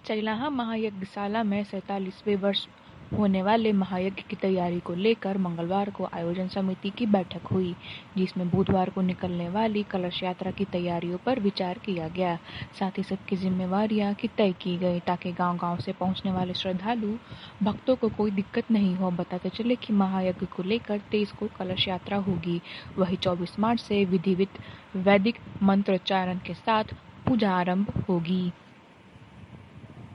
चैलाहा महायज्ञशाला में 47वें वर्ष होने वाले महायज्ञ की तैयारी को लेकर मंगलवार को आयोजन समिति की बैठक हुई, जिसमें बुधवार को निकलने वाली कलश यात्रा की तैयारियों पर विचार किया गया। साथ ही सबकी जिम्मेवारियां तय की गई ताकि गांव-गांव से पहुंचने वाले श्रद्धालु भक्तों को कोई दिक्कत नहीं हो। बताते चले कि महायज्ञ को लेकर 23 को कलश यात्रा होगी, वही 24 मार्च से विधिवत वैदिक मंत्रोच्चारण के साथ पूजा आरंभ होगी।